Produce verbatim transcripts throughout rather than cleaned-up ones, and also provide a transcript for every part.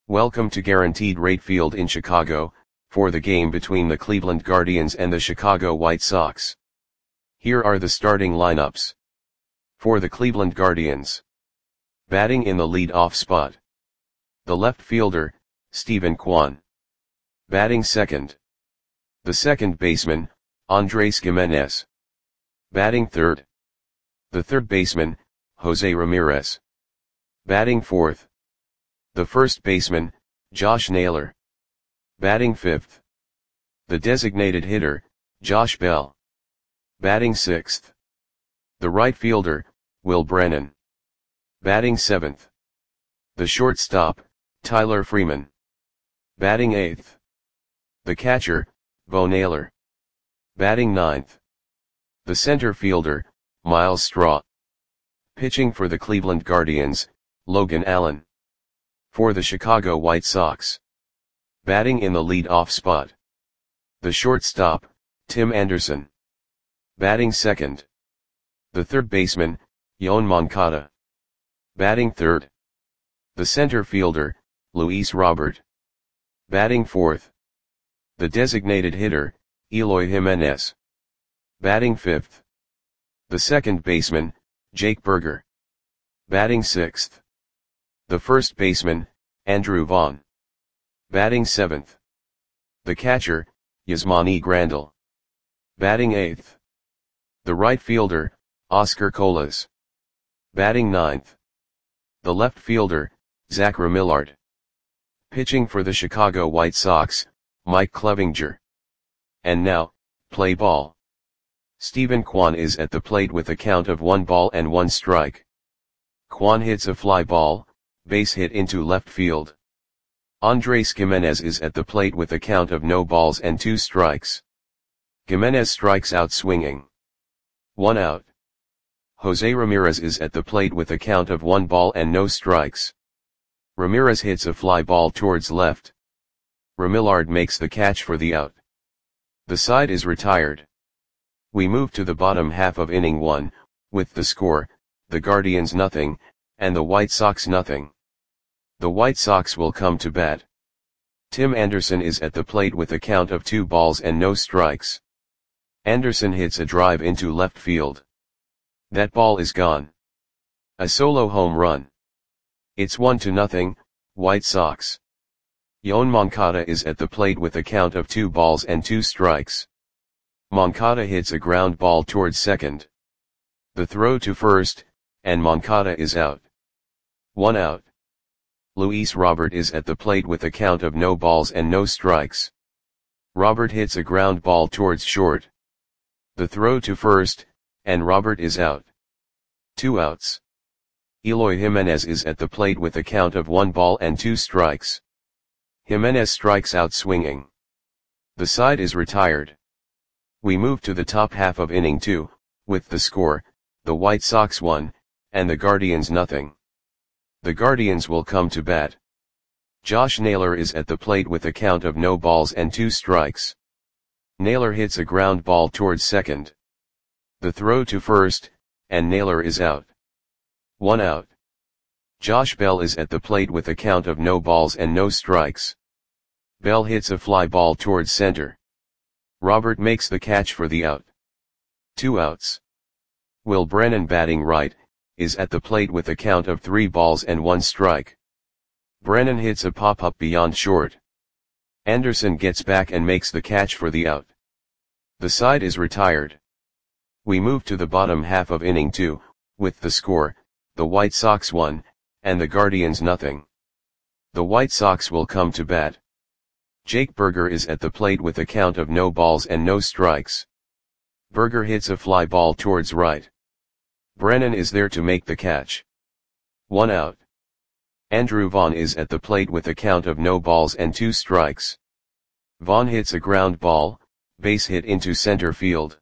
Welcome to Guaranteed Rate Field in Chicago, for the game between the Cleveland Guardians and the Chicago White Sox. Here are the starting lineups. For the Cleveland Guardians. Batting in the lead-off spot. The left fielder, Steven Kwan. Batting second. The second baseman, Andres Gimenez. Batting third. The third baseman, Jose Ramirez. Batting fourth. The first baseman, Josh Naylor. Batting fifth. The designated hitter, Josh Bell. Batting sixth. The right fielder, Will Brennan. Batting seventh. The shortstop, Tyler Freeman. Batting eighth. The catcher, Bo Naylor. Batting ninth. The center fielder, Myles Straw. Pitching for the Cleveland Guardians, Logan Allen. For the Chicago White Sox. Batting in the lead-off spot. The shortstop, Tim Anderson. Batting second. The third baseman, Yoan Moncada. Batting third. The center fielder, Luis Robert. Batting fourth. The designated hitter, Eloy Jimenez. Batting fifth. The second baseman, Jake Burger. Batting sixth. The first baseman, Andrew Vaughn. Batting seventh. The catcher, Yasmani Grandal. Batting eighth. The right fielder, Oscar Colas. Batting ninth. The left fielder, Zach Remillard. Pitching for the Chicago White Sox, Mike Clevinger. And now, play ball. Steven Kwan is at the plate with a count of one ball and one strike. Kwan hits a fly ball, base hit into left field. Andres Gimenez is at the plate with a count of no balls and two strikes. Gimenez strikes out swinging. One out. Jose Ramirez is at the plate with a count of one ball and no strikes. Ramirez hits a fly ball towards left. Remillard makes the catch for the out. The side is retired. We move to the bottom half of inning one, with the score, the Guardians nothing, and the White Sox nothing. The White Sox will come to bat. Tim Anderson is at the plate with a count of two balls and no strikes. Anderson hits a drive into left field. That ball is gone. A solo home run. It's one to nothing, White Sox. Yoan Moncada is at the plate with a count of two balls and two strikes. Moncada hits a ground ball towards second. The throw to first, and Moncada is out. One out. Luis Robert is at the plate with a count of no balls and no strikes. Robert hits a ground ball towards short. The throw to first, and Robert is out. Two outs. Eloy Jimenez is at the plate with a count of one ball and two strikes. Jimenez strikes out swinging. The side is retired. We move to the top half of inning two, with the score, the White Sox one, and the Guardians nothing. The Guardians will come to bat. Josh Naylor is at the plate with a count of no balls and two strikes. Naylor hits a ground ball towards second. The throw to first, and Naylor is out. One out. Josh Bell is at the plate with a count of no balls and no strikes. Bell hits a fly ball towards center. Robert makes the catch for the out. Two outs. Will Brennan, batting right, is at the plate with a count of three balls and one strike. Brennan hits a pop-up beyond short. Anderson gets back and makes the catch for the out. The side is retired. We move to the bottom half of inning two, with the score, the White Sox one, and the Guardians nothing. The White Sox will come to bat. Jake Burger is at the plate with a count of no balls and no strikes. Burger hits a fly ball towards right. Brennan is there to make the catch. One out. Andrew Vaughn is at the plate with a count of no balls and two strikes. Vaughn hits a ground ball, base hit into center field.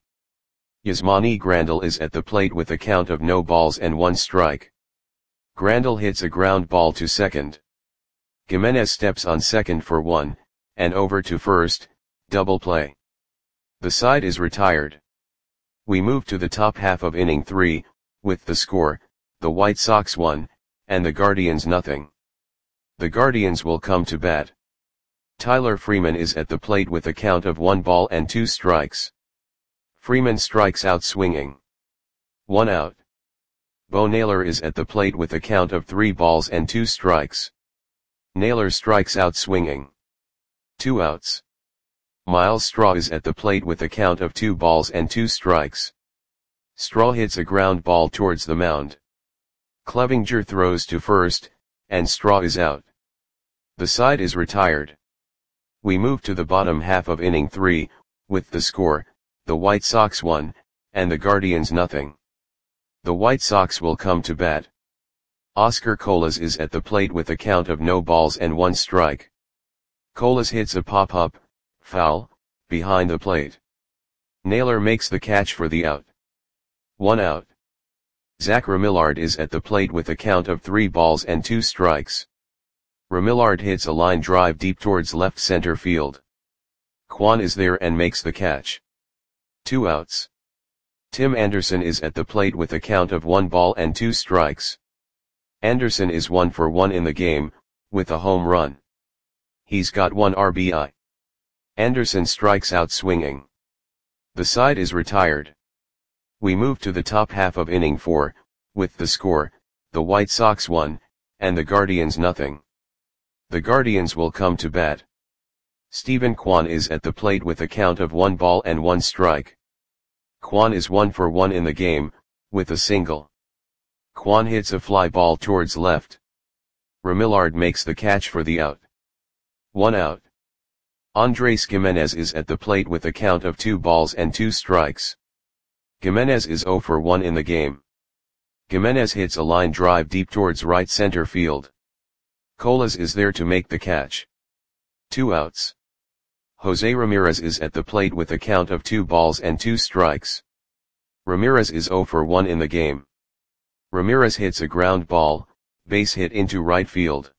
Yasmani Grandal is at the plate with a count of no balls and one strike. Grandal hits a ground ball to second. Gimenez steps on second for one, and over to first, double play. The side is retired. We move to the top half of inning three, with the score, the White Sox one, and the Guardians nothing. The Guardians will come to bat. Tyler Freeman is at the plate with a count of one ball and two strikes. Freeman strikes out swinging. One out. Bo Naylor is at the plate with a count of three balls and two strikes. Naylor strikes out swinging. Two outs. Miles Straw is at the plate with a count of two balls and two strikes. Straw hits a ground ball towards the mound. Clevinger throws to first, and Straw is out. The side is retired. We move to the bottom half of inning three, with the score, the White Sox one, and the Guardians nothing. The White Sox will come to bat. Oscar Colas is at the plate with a count of no balls and one strike. Colas hits a pop-up, foul, behind the plate. Naylor makes the catch for the out. One out. Zach Remillard is at the plate with a count of three balls and two strikes. Remillard hits a line drive deep towards left center field. Kwan is there and makes the catch. Two outs. Tim Anderson is at the plate with a count of one ball and two strikes. Anderson is one for one in the game, with a home run. He's got one R B I. Anderson strikes out swinging. The side is retired. We move to the top half of inning four, with the score, the White Sox one, and the Guardians nothing. The Guardians will come to bat. Stephen Kwan is at the plate with a count of one ball and one strike. Kwan is one for one in the game, with a single. Kwan hits a fly ball towards left. Remillard makes the catch for the out. One out. Andres Gimenez is at the plate with a count of two balls and two strikes. Gimenez is zero for one in the game. Gimenez hits a line drive deep towards right center field. Colas is there to make the catch. Two outs. Jose Ramirez is at the plate with a count of two balls and two strikes. Ramirez is zero for one in the game. Ramirez hits a ground ball, base hit into right field.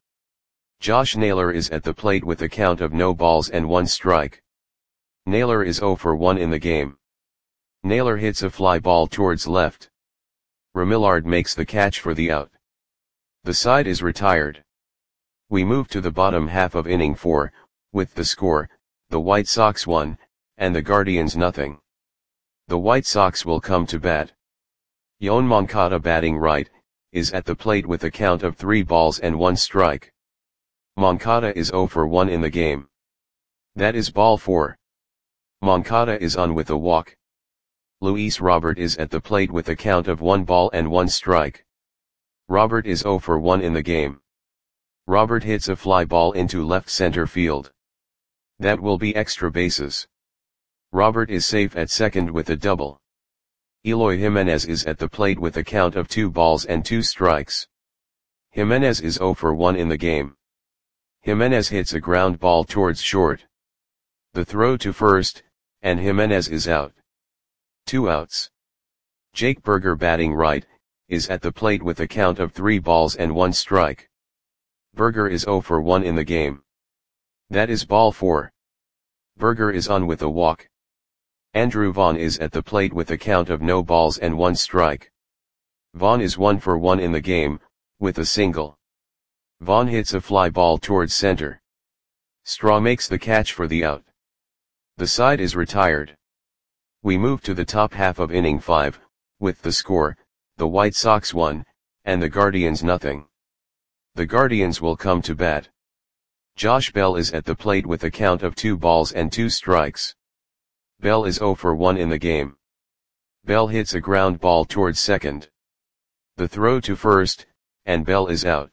Josh Naylor is at the plate with a count of no balls and one strike. Naylor is zero for one in the game. Naylor hits a fly ball towards left. Remillard makes the catch for the out. The side is retired. We move to the bottom half of inning four, with the score, the White Sox one, and the Guardians nothing. The White Sox will come to bat. Yoan Moncada batting right, is at the plate with a count of three balls and one strike. Moncada is zero for one in the game. That is ball four. Moncada is on with a walk. Luis Robert is at the plate with a count of one ball and one strike. Robert is zero for one in the game. Robert hits a fly ball into left center field. That will be extra bases. Robert is safe at second with a double. Eloy Jimenez is at the plate with a count of two balls and two strikes. Jimenez is zero for one in the game. Jimenez hits a ground ball towards short. The throw to first, and Jimenez is out. Two outs. Jake Burger batting right, is at the plate with a count of three balls and one strike. Burger is zero for one in the game. That is ball four. Burger is on with a walk. Andrew Vaughn is at the plate with a count of no balls and one strike. Vaughn is one for one in the game, with a single. Vaughn hits a fly ball towards center. Straw makes the catch for the out. The side is retired. We move to the top half of inning five, with the score, the White Sox one, and the Guardians nothing. The Guardians will come to bat. Josh Bell is at the plate with a count of two balls and two strikes. Bell is zero for one in the game. Bell hits a ground ball towards second. The throw to first, and Bell is out.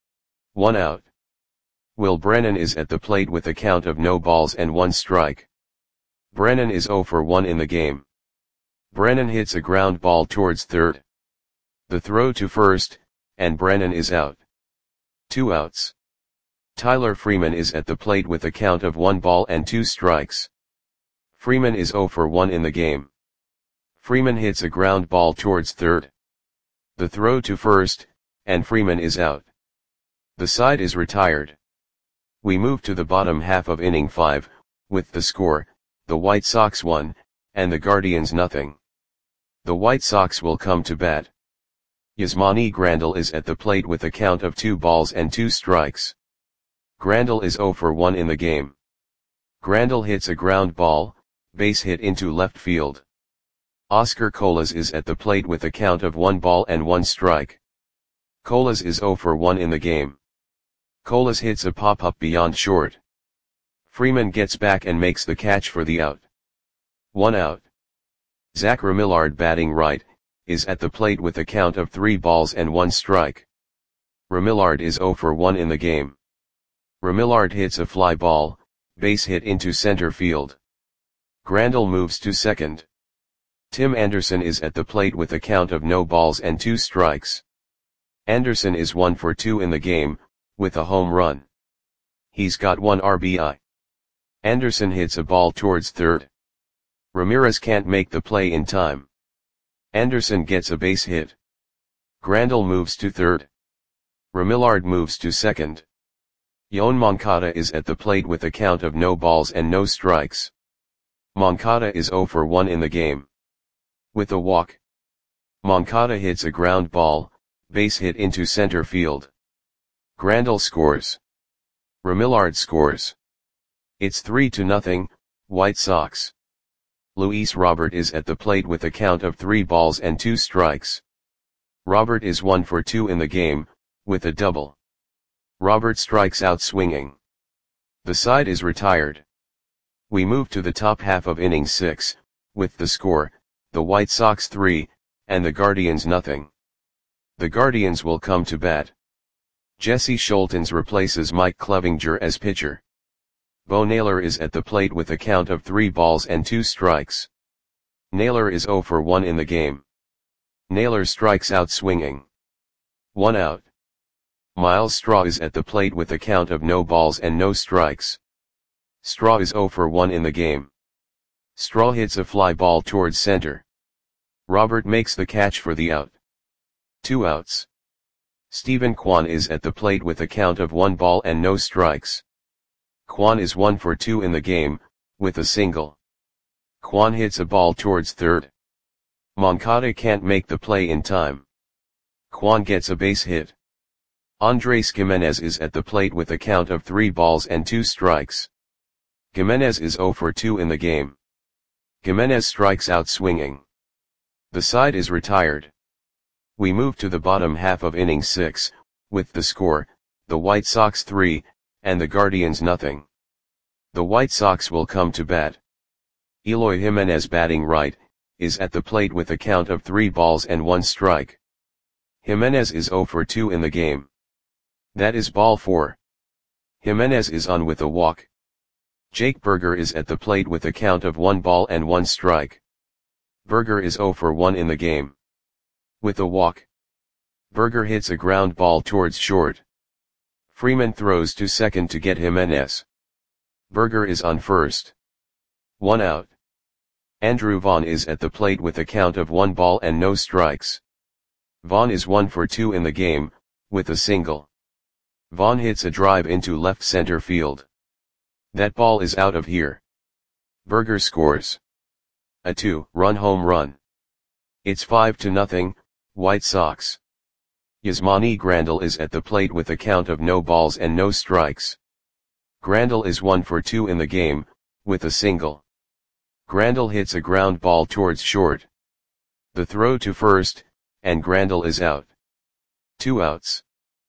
One out. Will Brennan is at the plate with a count of no balls and one strike. Brennan is zero for one in the game. Brennan hits a ground ball towards third. The throw to first, and Brennan is out. Two outs. Tyler Freeman is at the plate with a count of one ball and two strikes. Freeman is zero for one in the game. Freeman hits a ground ball towards third. The throw to first, and Freeman is out. The side is retired. We move to the bottom half of inning five, with the score, the White Sox one, and the Guardians nothing. The White Sox will come to bat. Yasmani Grandal is at the plate with a count of two balls and two strikes. Grandal is zero for one in the game. Grandal hits a ground ball, base hit into left field. Oscar Colas is at the plate with a count of one ball and one strike. Colas is zero for one in the game. Colas hits a pop-up beyond short. Freeman gets back and makes the catch for the out. One out. Zach Remillard, batting right, is at the plate with a count of three balls and one strike. Remillard is zero for one in the game. Remillard hits a fly ball, base hit into center field. Grandal moves to second. Tim Anderson is at the plate with a count of no balls and two strikes. Anderson is one for two in the game, with a home run. He's got one R B I. Anderson hits a ball towards third. Ramirez can't make the play in time. Anderson gets a base hit. Grandal moves to third. Remillard moves to second. Yoan Moncada is at the plate with a count of no balls and no strikes. Moncada is zero for one in the game. With a walk. Moncada hits a ground ball, base hit into center field. Grandal scores. Remillard scores. It's three to nothing, White Sox. Luis Robert is at the plate with a count of three balls and two strikes. Robert is one for two in the game, with a double. Robert strikes out swinging. The side is retired. We move to the top half of inning six, with the score, the White Sox three, and the Guardians nothing. The Guardians will come to bat. Jesse Scholtens replaces Mike Clevinger as pitcher. Bo Naylor is at the plate with a count of three balls and two strikes. Naylor is zero for one in the game. Naylor strikes out swinging. One out. Miles Straw is at the plate with a count of no balls and no strikes. Straw is zero for one in the game. Straw hits a fly ball towards center. Robert makes the catch for the out. Two outs. Stephen Kwan is at the plate with a count of one ball and no strikes. Kwan is one for two in the game, with a single. Kwan hits a ball towards third. Moncada can't make the play in time. Kwan gets a base hit. Andres Gimenez is at the plate with a count of three balls and two strikes. Gimenez is zero for two in the game. Gimenez strikes out swinging. The side is retired. We move to the bottom half of inning six, with the score, the White Sox three, and the Guardians nothing. The White Sox will come to bat. Eloy Jimenez, batting right, is at the plate with a count of three balls and one strike. Jimenez is zero for two in the game. That is ball four. Jimenez is on with a walk. Jake Burger is at the plate with a count of one ball and one strike. Burger is zero for one in the game. With a walk. Burger hits a ground ball towards short. Freeman throws to second to get Jimenez. Burger is on first. One out. Andrew Vaughn is at the plate with a count of one ball and no strikes. Vaughn is one for two in the game, with a single. Vaughn hits a drive into left center field. That ball is out of here. Burger scores. A two-run home run. It's five to nothing, White Sox. Yasmani Grandal is at the plate with a count of no balls and no strikes. Grandal is one for two in the game, with a single. Grandal hits a ground ball towards short. The throw to first, and Grandal is out. Two outs.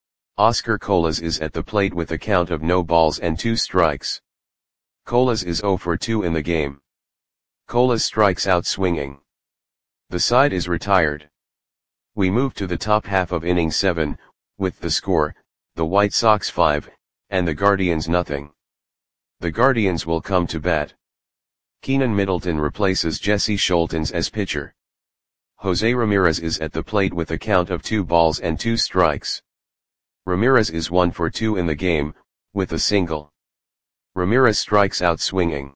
Oscar Colas is at the plate with a count of no balls and two strikes. Colas is zero for two in the game. Colas strikes out swinging. The side is retired. We move to the top half of inning seven, with the score, the White Sox five, and the Guardians nothing. The Guardians will come to bat. Keenan Middleton replaces Jesse Scholtens as pitcher. Jose Ramirez is at the plate with a count of two balls and two strikes. Ramirez is one for two in the game, with a single. Ramirez strikes out swinging.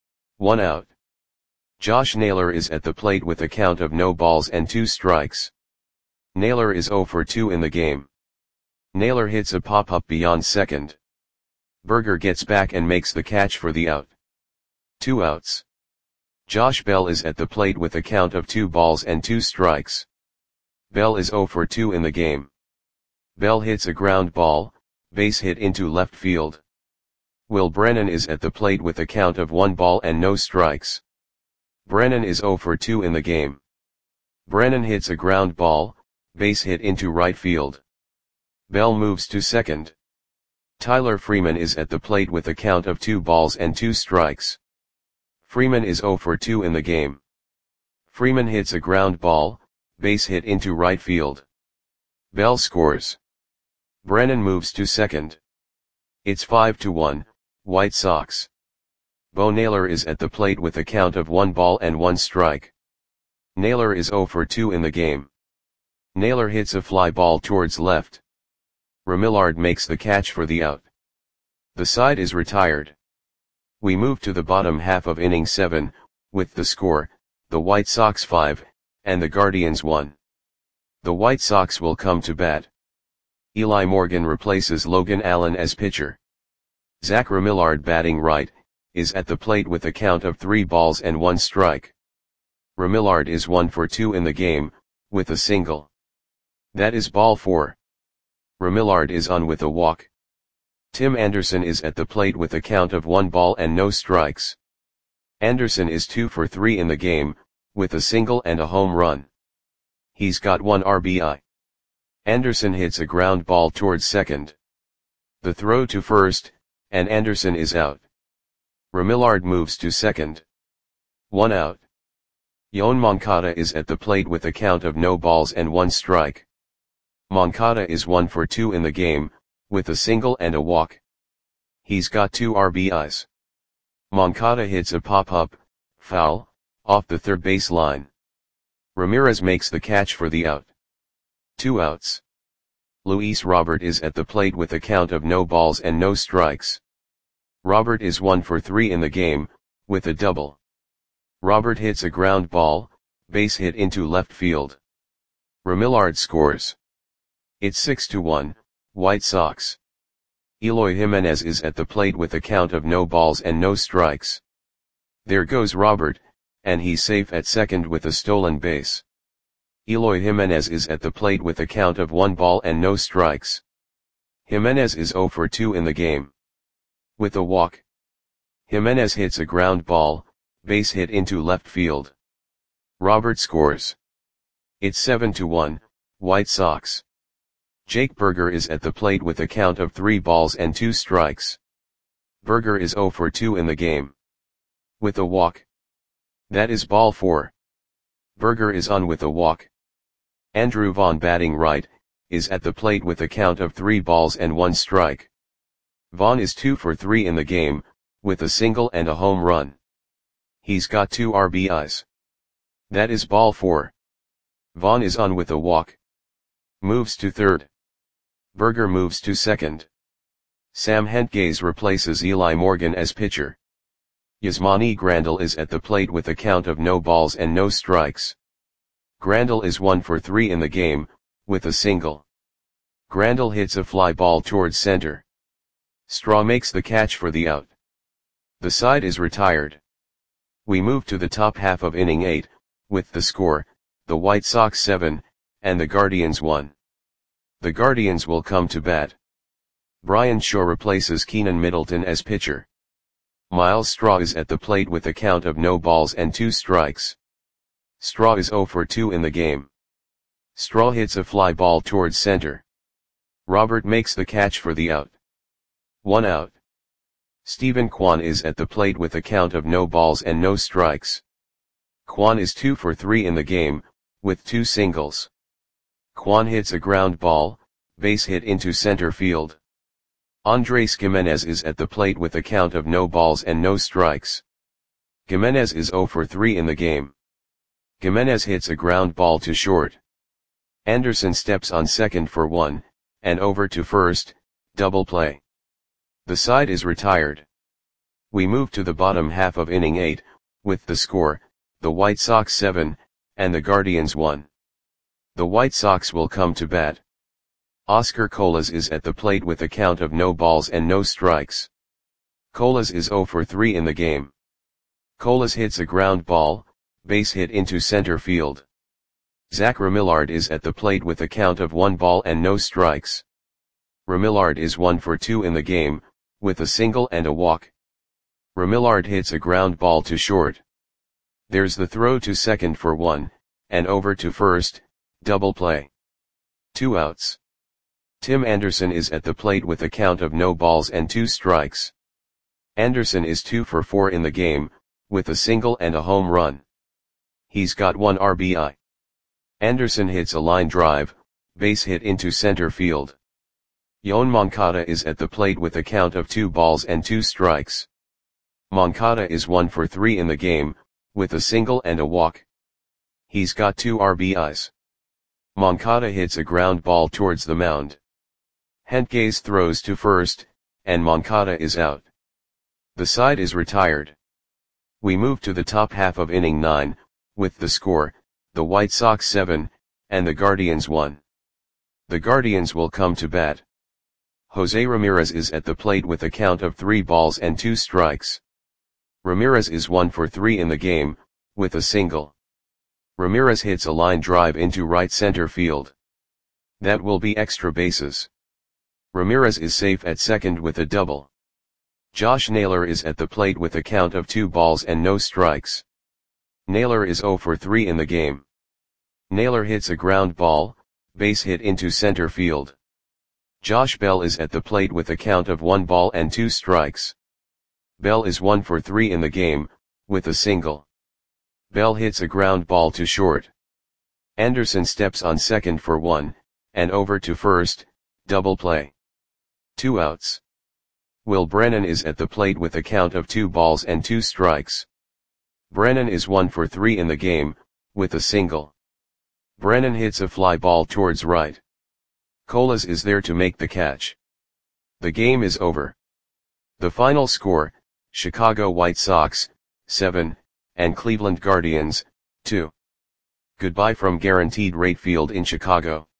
One out. Josh Naylor is at the plate with a count of no balls and two strikes. Naylor is zero for two in the game. Naylor hits a pop-up beyond second. Burger gets back and makes the catch for the out. Two outs. Josh Bell is at the plate with a count of two balls and two strikes. Bell is zero for two in the game. Bell hits a ground ball, base hit into left field. Will Brennan is at the plate with a count of one ball and no strikes. Brennan is oh for two in the game. Brennan hits a ground ball, base hit into right field. Bell moves to second. Tyler Freeman is at the plate with a count of two balls and two strikes. Freeman is oh for two in the game. Freeman hits a ground ball, base hit into right field. Bell scores. Brennan moves to second. It's five to one, White Sox. Bo Naylor is at the plate with a count of one ball and one strike. Naylor is oh for two in the game. Naylor hits a fly ball towards left. Remillard makes the catch for the out. The side is retired. We move to the bottom half of inning seven, with the score, the White Sox five, and the Guardians one. The White Sox will come to bat. Eli Morgan replaces Logan Allen as pitcher. Zach Remillard, batting right, is at the plate with a count of three balls and one strike. Remillard is one for two in the game, with a single. That is ball four. Remillard is on with a walk. Tim Anderson is at the plate with a count of one ball and no strikes. Anderson is two for three in the game, with a single and a home run. He's got one R B I. Anderson hits a ground ball towards second. The throw to first, and Anderson is out. Remillard moves to second. One out. Yoan Moncada is at the plate with a count of no balls and one strike. Moncada is one for two in the game, with a single and a walk. He's got two R B Is. Moncada hits a pop-up, foul, off the third base line. Ramirez makes the catch for the out. Two outs. Luis Robert is at the plate with a count of no balls and no strikes. Robert is one for three in the game, with a double. Robert hits a ground ball, base hit into left field. Remillard scores. It's six to one, White Sox. Eloy Jimenez is at the plate with a count of no balls and no strikes. There goes Robert, and he's safe at second with a stolen base. Eloy Jimenez is at the plate with a count of one ball and no strikes. Jimenez is oh for two in the game. With a walk. Jimenez hits a ground ball, base hit into left field. Robert scores. It's seven to one, White Sox. Jake Burger is at the plate with a count of three balls and two strikes. Burger is oh for two in the game. With a walk. That is ball four. Burger is on with a walk. Andrew Vaughn, batting right, is at the plate with a count of three balls and one strike. Vaughn is two for three in the game, with a single and a home run. He's got two R B Is. That is ball four. Vaughn is on with a walk. Moves to third. Burger moves to second. Sam Hentges replaces Eli Morgan as pitcher. Yasmani Grandal is at the plate with a count of no balls and no strikes. Grandal is one for three in the game, with a single. Grandal hits a fly ball towards center. Straw makes the catch for the out. The side is retired. We move to the top half of inning eight, with the score, the White Sox seven, and the Guardians one. The Guardians will come to bat. Brian Shaw replaces Keenan Middleton as pitcher. Miles Straw is at the plate with a count of no balls and two strikes. Straw is oh for two in the game. Straw hits a fly ball towards center. Robert makes the catch for the out. One out. Stephen Kwan is at the plate with a count of no balls and no strikes. Kwan is two for three in the game, with two singles. Kwan hits a ground ball, base hit into center field. Andres Gimenez is at the plate with a count of no balls and no strikes. Gimenez is oh for three in the game. Gimenez hits a ground ball to short. Anderson steps on second for one, and over to first, double play. The side is retired. We move to the bottom half of inning eight, with the score, the White Sox seven, and the Guardians one. The White Sox will come to bat. Oscar Colas is at the plate with a count of no balls and no strikes. Colas is oh for three in the game. Colas hits a ground ball, base hit into center field. Zach Remillard is at the plate with a count of one ball and no strikes. Remillard is one for two in the game, with a single and a walk. Remillard hits a ground ball to short. There's the throw to second for one, and over to first, double play. Two outs. Tim Anderson is at the plate with a count of no balls and two strikes. Anderson is two for four in the game, with a single and a home run. He's got one R B I. Anderson hits a line drive, base hit into center field. Yoan Moncada is at the plate with a count of two balls and two strikes. Moncada is one for three in the game, with a single and a walk. He's got two R B Is. Moncada hits a ground ball towards the mound. Hentges throws to first, and Moncada is out. The side is retired. We move to the top half of inning nine, with the score, the White Sox seven, and the Guardians one. The Guardians will come to bat. Jose Ramirez is at the plate with a count of three balls and two strikes. Ramirez is one for three in the game, with a single. Ramirez hits a line drive into right center field. That will be extra bases. Ramirez is safe at second with a double. Josh Naylor is at the plate with a count of two balls and no strikes. Naylor is zero for three in the game. Naylor hits a ground ball, base hit into center field. Josh Bell is at the plate with a count of one ball and two strikes. Bell is one for three in the game, with a single. Bell hits a ground ball to short. Anderson steps on second for one, and over to first, double play. Two outs. Will Brennan is at the plate with a count of two balls and two strikes. Brennan is one for three in the game, with a single. Brennan hits a fly ball towards right. Colas is there to make the catch. The game is over. The final score, Chicago White Sox, seven, and Cleveland Guardians, two. Goodbye from Guaranteed Rate Field in Chicago.